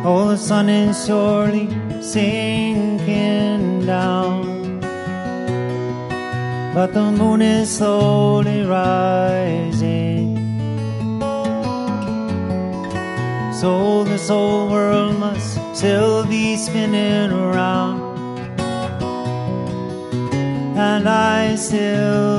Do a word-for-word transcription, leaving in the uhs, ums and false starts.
Oh, the sun is surely sinking down, but the moon is slowly rising. So this whole world must still be spinning around, and I still